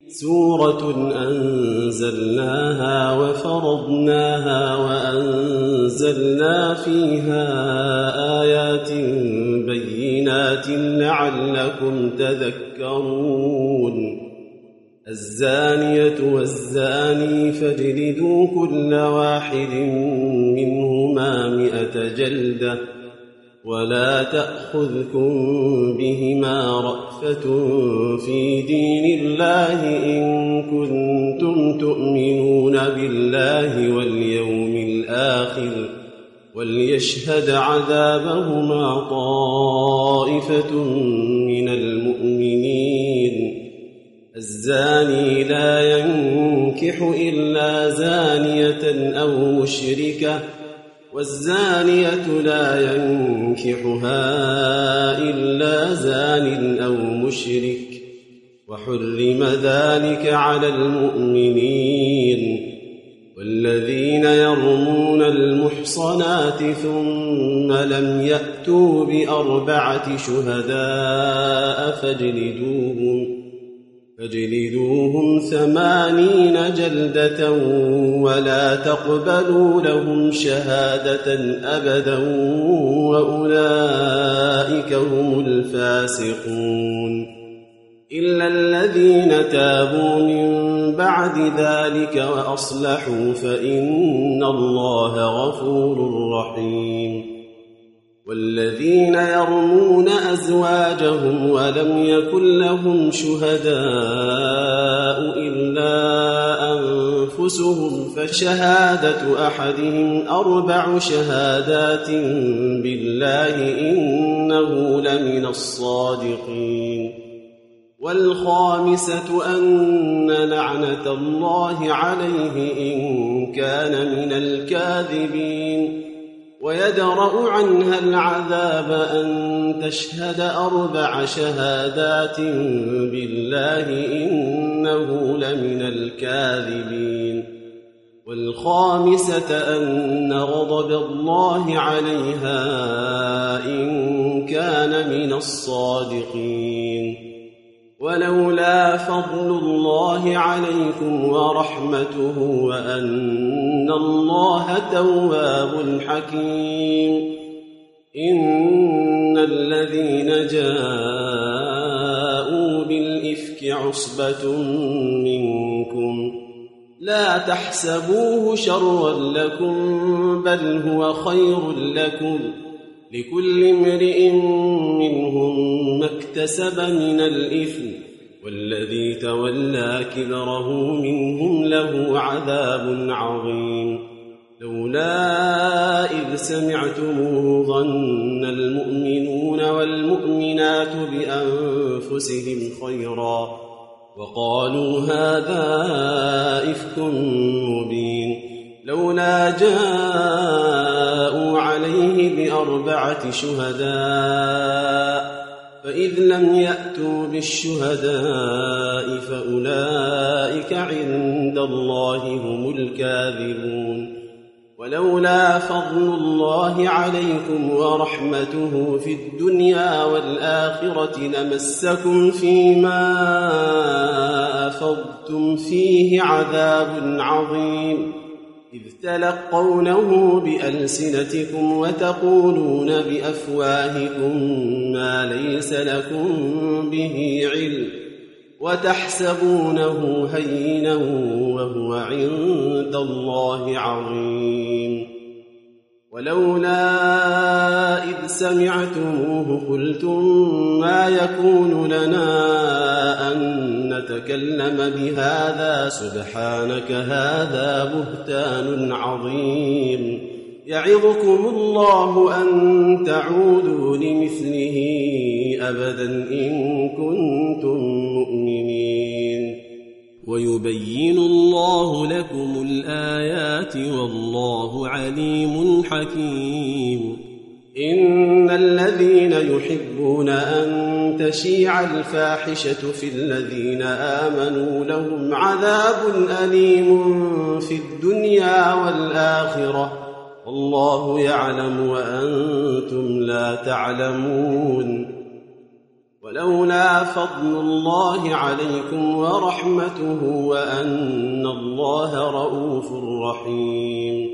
سورة أنزلناها وفرضناها وأنزلنا فيها آيات بينات لعلكم تذكرون الزانية والزاني فاجلدوا كل واحد منهما 100 جلدة ولا تأخذكم بهما رأفة في دين الله إن كنتم تؤمنون بالله واليوم الآخر وليشهد عذابهما طائفة من المؤمنين الزاني لا ينكح إلا زانية أو مشركة والزانية لا ينكحها إلا زان أو مشرك وحرم ذلك على المؤمنين والذين يرمون المحصنات ثم لم يأتوا ب4 شهداء فاجلدوهم 80 جلدة ولا تقبلوا لهم شهادة أبدا وأولئك هم الفاسقون إلا الذين تابوا من بعد ذلك وأصلحوا فإن الله غفور رحيم والذين يرمون أزواجهم ولم يكن لهم شهداء إلا أنفسهم فشهادة أحدهم 4 شهادات بالله إنه لمن الصادقين والخامسة أن لعنة الله عليه إن كان من الكاذبين ويدرأ عنها العذاب أن تشهد 4 شهادات بالله إنه لمن الكاذبين والخامسة أن غضب الله عليها إن كان من الصادقين ولولا فضل الله عليكم ورحمته وأن الله تواب حكيم إن الذين جاءوا بالإفك عصبة منكم لا تحسبوه شرا لكم بل هو خير لكم لكل امرئ منهم ما اكتسب من الإثم والذي تولى كبره منهم له عذاب عظيم لولا إذ سمعتموه ظن المؤمنون والمؤمنات بأنفسهم خيرا وقالوا هذا إفك مبين لولا جاءوا عليه ب4 شهداء فإذ لم يأتوا بالشهداء فأولئك عند الله هم الكاذبون ولولا فضل الله عليكم ورحمته في الدنيا والآخرة لمسكم فيما أفضتم فيه عذاب عظيم إذ تلقونه بألسنتكم وتقولون بأفواهكم ما ليس لكم به علم وتحسبونه هينا وهو عند الله عظيم ولولا إذ سمعتموه قلتم ما يكون لنا أن نتكلم بهذا سبحانك هذا بهتان عظيم يعظكم الله أن تعودوا لمثله أبدا إن كنتم مؤمنين ويبين الله لكم الآيات والله عليم حكيم إن الذين يحبون أن تشيع الفاحشة في الذين آمنوا لهم عذاب أليم في الدنيا والآخرة والله يعلم وأنتم لا تعلمون ولولا فضل الله عليكم ورحمته وأن الله رؤوف رحيم.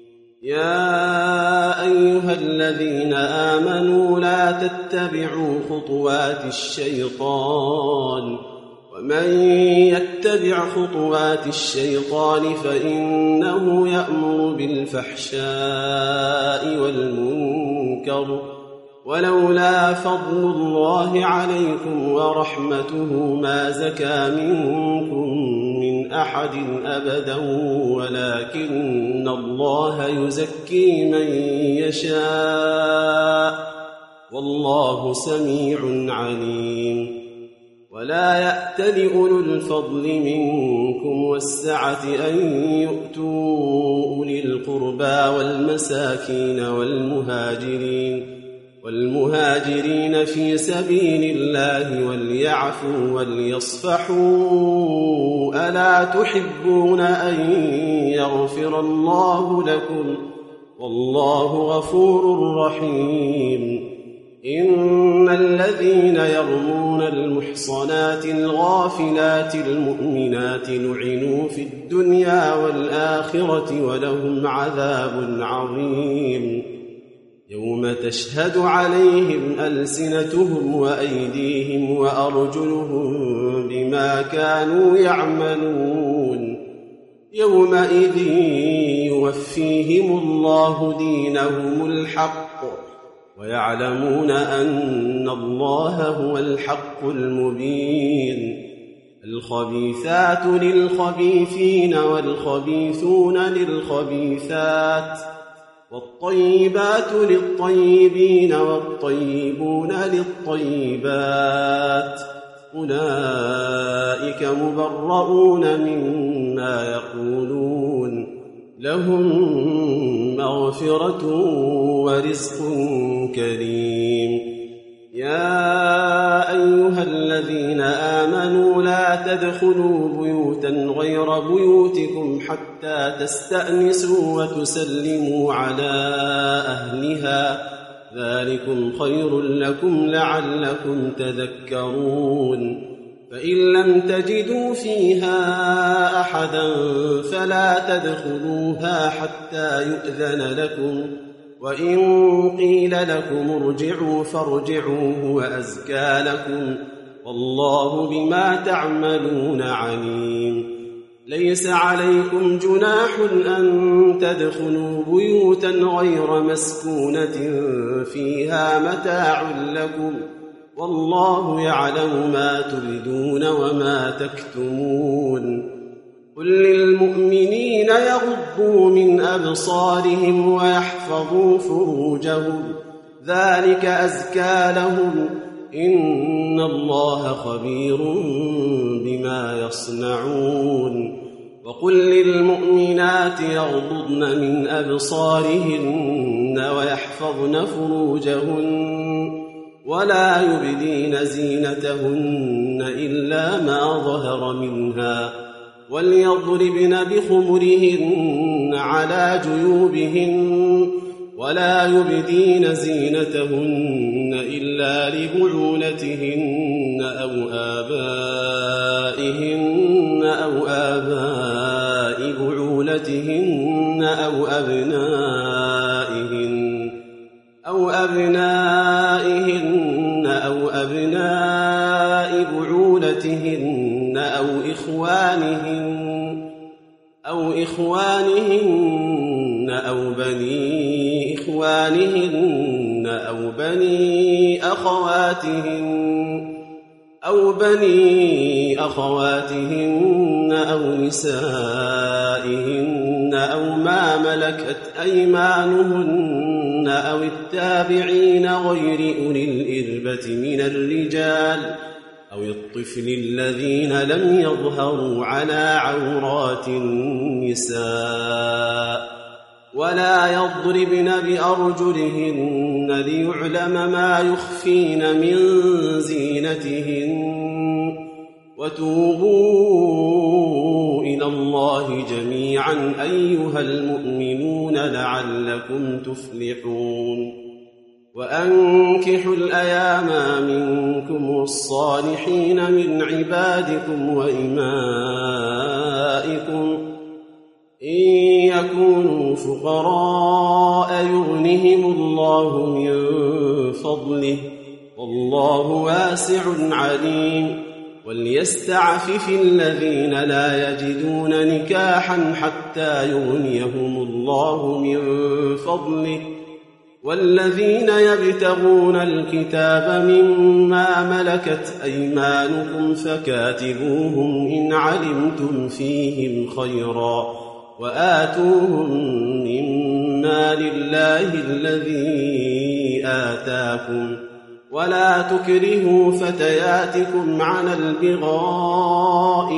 يا أيها الذين آمنوا لا تتبعوا خطوات الشيطان، ومن يتبع خطوات الشيطان فإنه يأمر بالفحشاء والمنكر، ولولا فضل الله عليكم ورحمته ما زكى منكم من أحد أبدا ولكن الله يزكي من يشاء والله سميع عليم. ولا يأتل أولو الفضل منكم والسعة أن يؤتوا أولي القربى والمساكين والمهاجرين في سبيل الله وليعفوا وليصفحوا ألا تحبون أن يغفر الله لكم والله غفور رحيم. إن الذين يرمون المحصنات الغافلات المؤمنات لعنوا في الدنيا والآخرة ولهم عذاب عظيم. يوم تشهد عليهم ألسنتهم وأيديهم وأرجلهم بما كانوا يعملون، يومئذ يوفيهم الله دينهم الحق ويعلمون أن الله هو الحق المبين. الخبيثات للخبيثين والخبيثون للخبيثات والطيبات للطيبين والطيبون للطيبات، أولئك مبرؤون مما يقولون، لهم مغفرة ورزق كريم. يا أيها الذين آمنوا لا تدخلوا بيوتا غير بيوتكم حتى تستأنسوا وتسلموا على أهلها، ذلكم خير لكم لعلكم تذكرون. فإن لم تجدوا فيها أحدا فلا تدخلوها حتى يؤذن لكم، وإن قيل لكم ارجعوا فارجعوا هو أزكى لكم والله بما تعملون عليم. ليس عليكم جناح أن تدخلوا بيوتا غير مسكونة فيها متاع لكم والله يعلم ما تبدون وما تكتمون. قل للمؤمنين يغضوا من أبصارهم ويحفظوا فروجهم ذلك أزكى لهم إن الله خبير بما يصنعون. وقل للمؤمنات يغضضن من أبصارهن ويحفظن فروجهن ولا يبدين زينتهن إلا ما ظهر منها، وليضربن بخمرهن على جيوبهن ولا يبدين زينتهن إلا لبعولتهن أو آباء بعولتهن أو أبنائهن أو أبناء بعولتهن أو إخوانهن أو بني إخوانهن أو بني أخواتهن أو نسائهن أو ما ملكت أيمانهن أو التابعين غير أولي الإربة من الرجال أو الطفل الذين لم يظهروا على عورات النساء، ولا يضربن بأرجلهن ليعلم ما يخفين من زينتهن. وتوبوا إلى الله جميعا أيها المؤمنون لعلكم تفلحون. وأنكحوا الأيام منكم والصالحين من عبادكم وإمائكم إن يكونوا فقراء يغنهم الله من فضله والله واسع عليم وليستعفف الذين لا يجدون نكاحا حتى يغنيهم الله من فضله والذين يبتغون الكتاب مما ملكت أيمانكم فكاتبوهم إن علمتم فيهم خيرا وآتوهم مما لله الذي آتاكم ولا تكرهوا فتياتكم على البغاء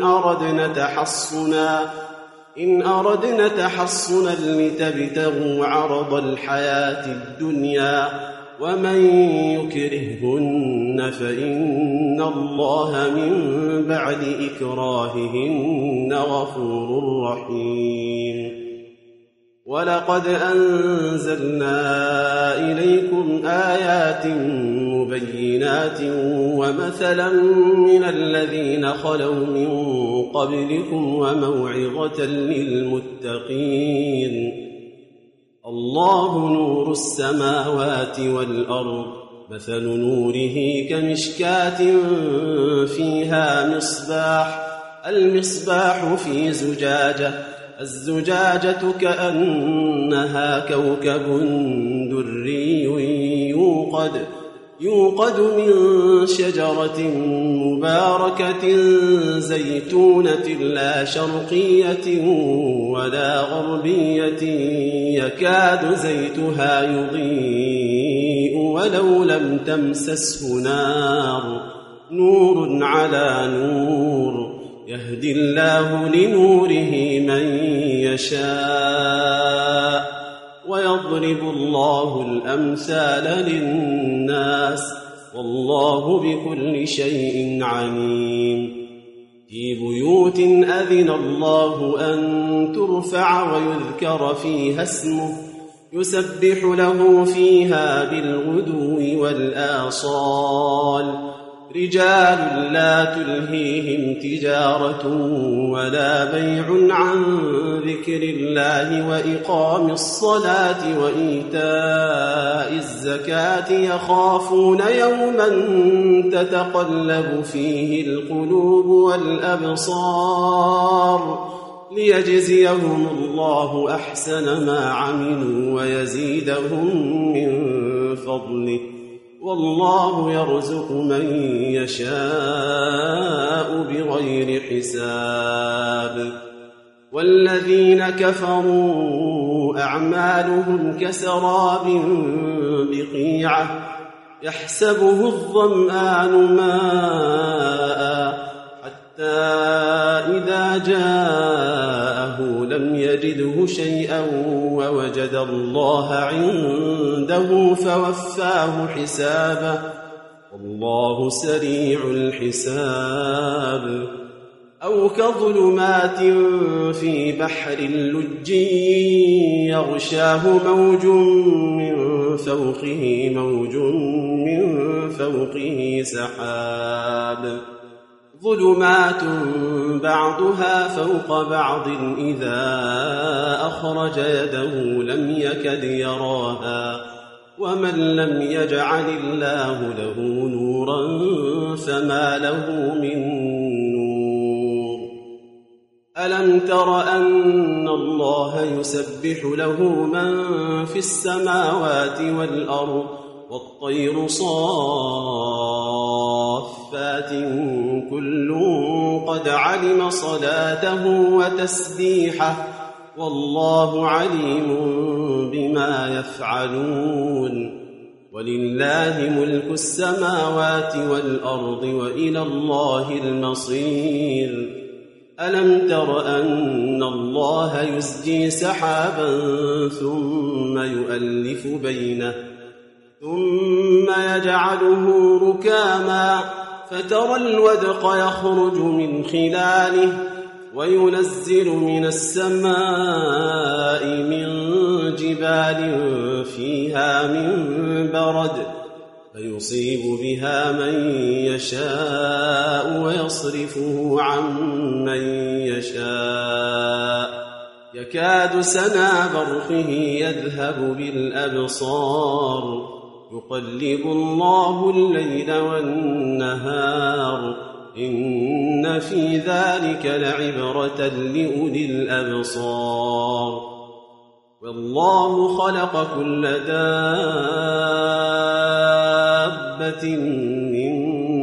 إن أردنا تحصنا لتبتغوا عرض الحياة الدنيا ومن يكرههن فإن الله من بعد إكراههن غفور رحيم ولقد أنزلنا إليكم آيات مبينات ومثلا من الذين خلوا من قبلكم وموعظة للمتقين الله نور السماوات والأرض مثل نوره كمشكاة فيها المصباح في زجاجة الزجاجة كأنها كوكب دري يوقد من شجرة مباركة زيتونة لا شرقية ولا غربية يكاد زيتها يضيء ولو لم تمسسه نور على نور يهدي الله لنوره من يشاء ويضرب الله الأمثال للناس والله بكل شيء عليم في بيوت أذن الله أن ترفع ويذكر فيها اسمه يسبح له فيها بالغدو والآصال رجال لا تلهيهم تجارة ولا بيع عن ذكر الله وإقام الصلاة وإيتاء الزكاة يخافون يوما تتقلب فيه القلوب والأبصار ليجزيهم الله أحسن ما عملوا ويزيدهم من فضله والله يرزق من يشاء بغير حساب والذين كفروا أعمالهم كسراب بقيعة يحسبه الظمآن ماء حتى إذا جاءه لم يجده شيئا ووجد الله عنده فوفاه حسابه والله سريع الحساب أو كظلمات في بحر لج يغشاه موج من فوقه سحاب ظلمات بعضها فوق بعض إذا أخرج يده لم يكد يراها ومن لم يجعل الله له نورا فما له من نور ألم تر أن الله يسبح له من في السماوات والأرض والطير صافات كل قد علم صلاته وتسبيحه والله عليم بما يفعلون ولله ملك السماوات والأرض وإلى الله المصير ألم تر أن الله يزجي سحابا ثم يؤلف بينه ثم يجعله ركاما فترى الودق يخرج من خلاله وينزل من السماء من جبال فيها من برد فيصيب بها من يشاء ويصرفه عن من يشاء يكاد سنا برقه يذهب بالأبصار يقلب الله الليل والنهار إن في ذلك لعبرة لأولي الأبصار والله خلق كل دابة من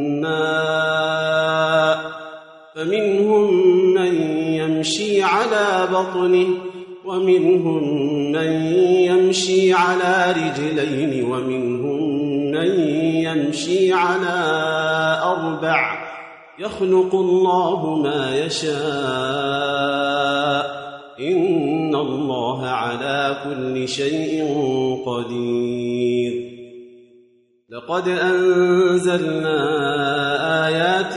ماء فمنهم من يمشي على بطنه ومنهم من يمشي على رجلين ومنهم من يمشي على أربع يخلق الله ما يشاء إن الله على كل شيء قدير لقد أنزلنا آيات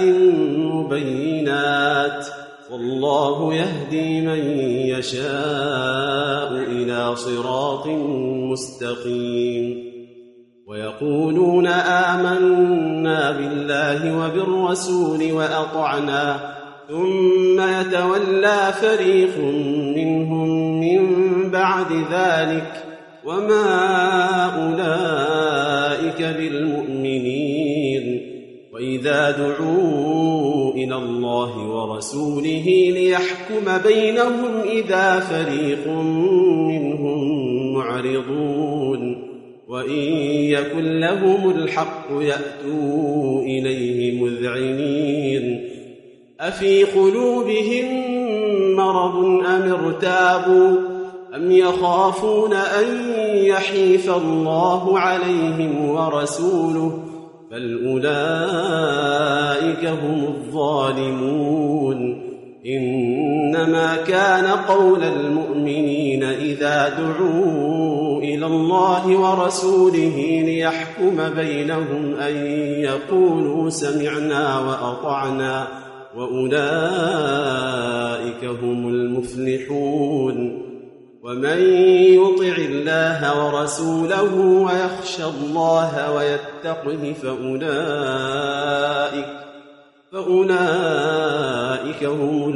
مبينات والله يهدي من يشاء إلى صراط مستقيم ويقولون آمنا بالله وبالرسول وأطعنا ثم يتولى فريق منهم من بعد ذلك وما أولئك بالمؤمنين وإذا دعوا إلى الله ورسوله ليحكم بينهم إذا فريق منهم معرضون وإن يكن لهم الحق يأتوا إليه مذعنين أفي قلوبهم مرض أم ارتابوا أم يخافون أن يحيف الله عليهم ورسوله بل أولئك هم الظالمون إنما كان قول المؤمنين إذا دعوا إلى الله ورسوله ليحكم بينهم أن يقولوا سمعنا وأطعنا وأولئك هم المفلحون ومن يطع الله ورسوله ويخشى الله ويتقه فأولئك هم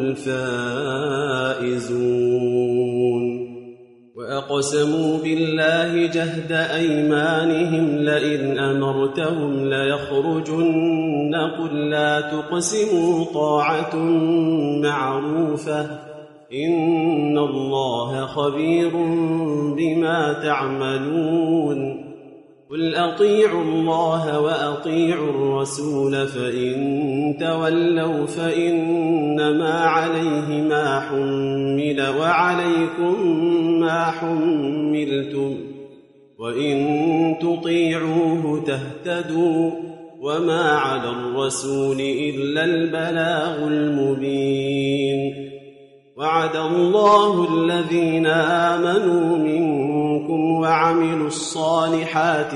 الفائزون وأقسموا بالله جهد أيمانهم لئن أمرتهم ليخرجن قل لا تقسموا طاعة معروفة إن الله خبير بما تعملون قل أطيعوا الله وأطيعوا الرسول فإن تولوا فإنما عليه ما حمل وعليكم ما حملتم وإن تطيعوه تهتدوا وما على الرسول إلا البلاغ المبين وعد الله الذين آمنوا منكم وعملوا الصالحات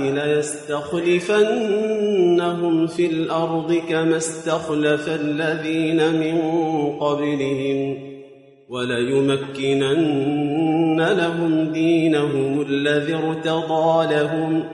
ليستخلفنهم في الأرض كما استخلف الذين من قبلهم وليمكنن لهم دينهم الذي ارتضى لهم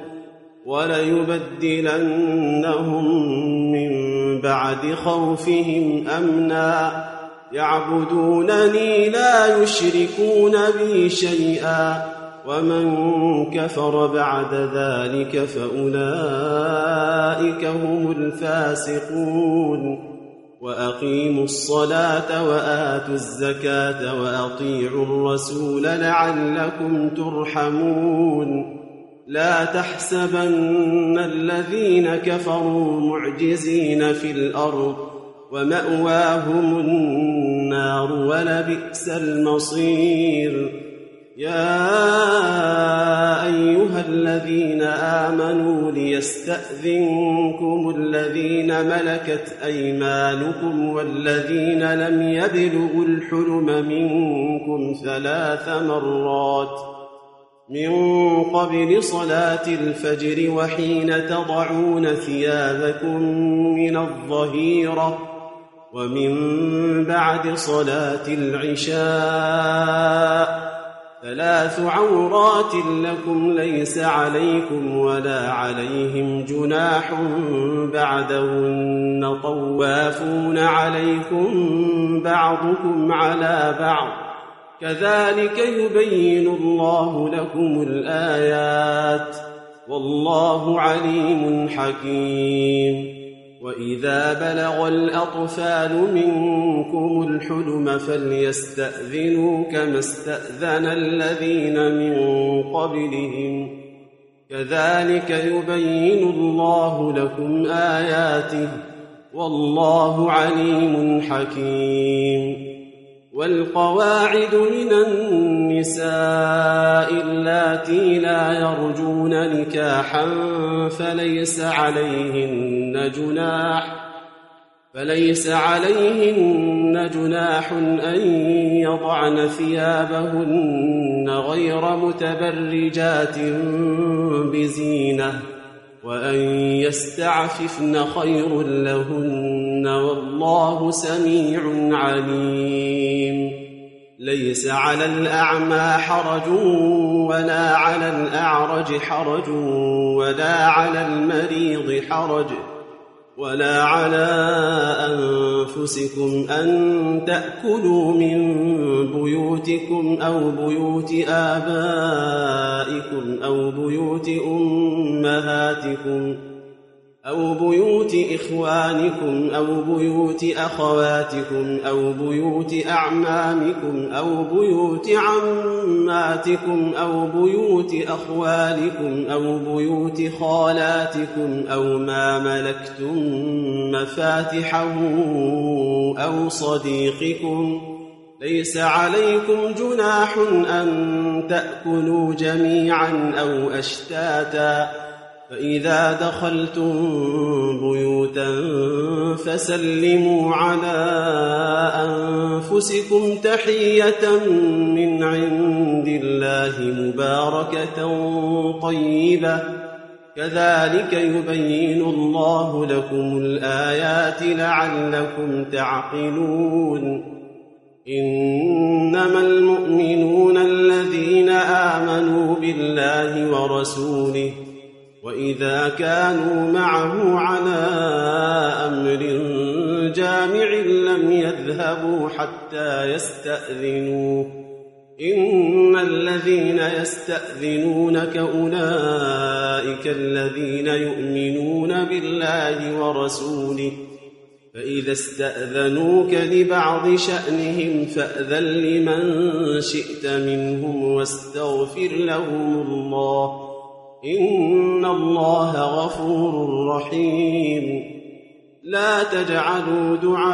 وليبدلنهم من بعد خوفهم أمنا يعبدونني لا يشركون بي شيئا ومن كفر بعد ذلك فأولئك هم الفاسقون وأقيموا الصلاة وآتوا الزكاة وأطيعوا الرسول لعلكم ترحمون لا تحسبن الذين كفروا معجزين في الأرض ومأواهم النار ولبئس المصير يا أيها الذين آمنوا ليستأذنكم الذين ملكت أيمانكم والذين لم يبلغوا الحلم منكم 3 مرات من قبل صلاة الفجر وحين تضعون ثيابكم من الظهيرة ومن بعد صلاة العشاء 3 عورات لكم ليس عليكم ولا عليهم جناح بعدهن طوافون عليكم بعضكم على بعض كذلك يبين الله لكم الآيات والله عليم حكيم. وإذا بلغ الأطفال منكم الحلم فليستأذنوا كما استأذن الذين من قبلهم كذلك يبين الله لكم آياته والله عليم حكيم. والقواعد من النساء اللاتي لا يرجون نكاحا فليس عليهن جناح أن يضعن ثيابهن غير متبرجات بزينة وأن يستعففن خير لهن والله سميع عليم. ليس على الأعمى حرج ولا على الأعرج حرج ولا على المريض حرج ولا على أنفسكم أن تأكلوا من بيوتكم أو بيوت آبائكم أو بيوت أمهاتكم أو بيوت إخوانكم أو بيوت أخواتكم أو بيوت أعمامكم أو بيوت عماتكم أو بيوت أخوالكم أو بيوت خالاتكم أو ما ملكتم مفاتحه أو صديقكم ليس عليكم جناح أن تأكلوا جميعا أو أشتاتا فإذا دخلتم بيوتا فسلموا على أنفسكم تحية من عند الله مباركة طيبة كذلك يبين الله لكم الآيات لعلكم تعقلون. إنما المؤمنون الذين آمنوا بالله ورسوله وإذا كانوا معه على أمر جامع لم يذهبوا حتى يستأذنوه إن الذين يستأذنونك أولئك الذين يؤمنون بالله ورسوله فإذا استأذنوك لبعض شأنهم فأذن لمن شئت منهم واستغفر لهم الله إن الله غفور رحيم. لا تجعلوا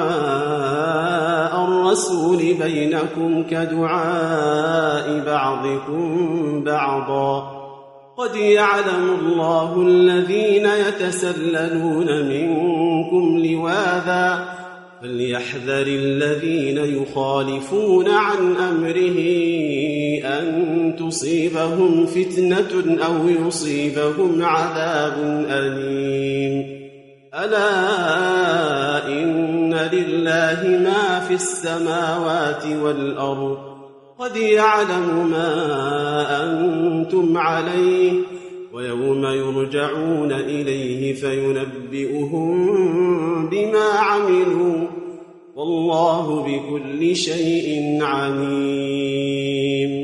دعاء الرسول بينكم كدعاء بعضكم بعضا قد يعلم الله الذين يتسللون منكم لواذا فليحذر الذين يخالفون عن أمره أن تصيبهم فتنة أو يصيبهم عذاب أليم. ألا إن لله ما في السماوات والأرض قد يعلم ما أنتم عليه ويوم يرجعون إليه فينبئهم بما عملوا والله بكل شيء عليم.